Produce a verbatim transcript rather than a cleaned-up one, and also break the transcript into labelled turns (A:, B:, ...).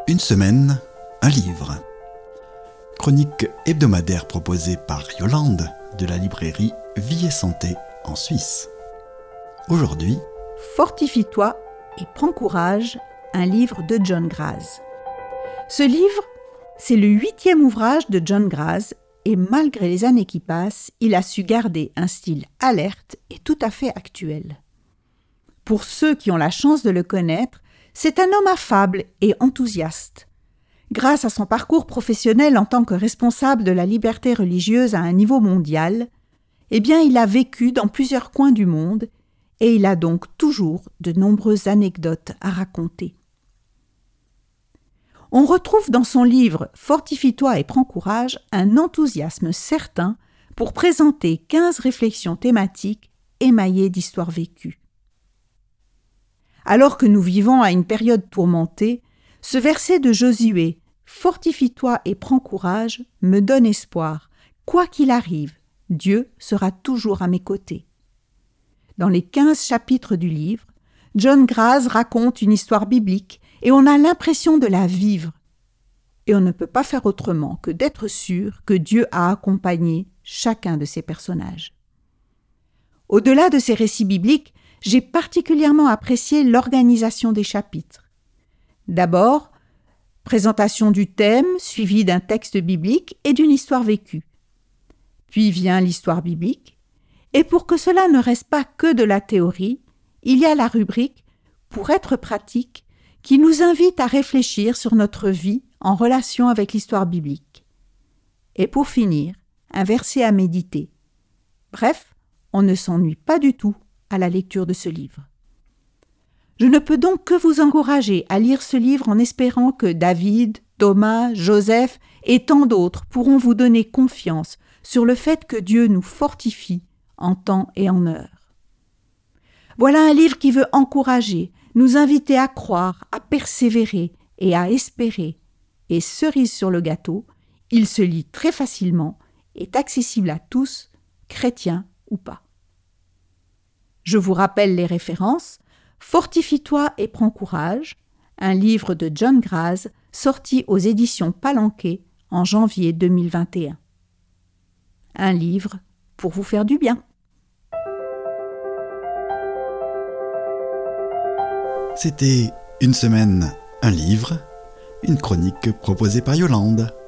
A: Une semaine, un livre. Chronique hebdomadaire proposée par Yolande de la librairie Vie et Santé en Suisse. Aujourd'hui,
B: Fortifie-toi et prends courage, un livre de John Graz. Ce livre, c'est le huitième ouvrage de John Graz et malgré les années qui passent, il a su garder un style alerte et tout à fait actuel. Pour ceux qui ont la chance de le connaître, c'est un homme affable et enthousiaste. Grâce à son parcours professionnel en tant que responsable de la liberté religieuse à un niveau mondial, eh bien, il a vécu dans plusieurs coins du monde et il a donc toujours de nombreuses anecdotes à raconter. On retrouve dans son livre « Fortifie-toi et prends courage » un enthousiasme certain pour présenter quinze réflexions thématiques émaillées d'histoires vécues. Alors que nous vivons à une période tourmentée, ce verset de Josué « Fortifie-toi et prends courage » me donne espoir. Quoi qu'il arrive, Dieu sera toujours à mes côtés. Dans les quinze chapitres du livre, John Graz raconte une histoire biblique et on a l'impression de la vivre. Et on ne peut pas faire autrement que d'être sûr que Dieu a accompagné chacun de ces personnages. Au-delà de ces récits bibliques, j'ai particulièrement apprécié l'organisation des chapitres. D'abord, présentation du thème suivie d'un texte biblique et d'une histoire vécue. Puis vient l'histoire biblique, et pour que cela ne reste pas que de la théorie, il y a la rubrique « Pour être pratique » qui nous invite à réfléchir sur notre vie en relation avec l'histoire biblique. Et pour finir, un verset à méditer. Bref, on ne s'ennuie pas du tout à la lecture de ce livre. Je ne peux donc que vous encourager à lire ce livre en espérant que David, Thomas, Joseph et tant d'autres pourront vous donner confiance sur le fait que Dieu nous fortifie en temps et en heure. Voilà un livre qui veut encourager, nous inviter à croire, à persévérer et à espérer. Et cerise sur le gâteau, il se lit très facilement, est accessible à tous, chrétiens ou pas. Je vous rappelle les références. Fortifie-toi et prends courage, un livre de John Graz sorti aux éditions Palanquet en janvier deux mille vingt et un. Un livre pour vous faire du bien.
A: c'était Une semaine, un livre, une chronique proposée par Yolande.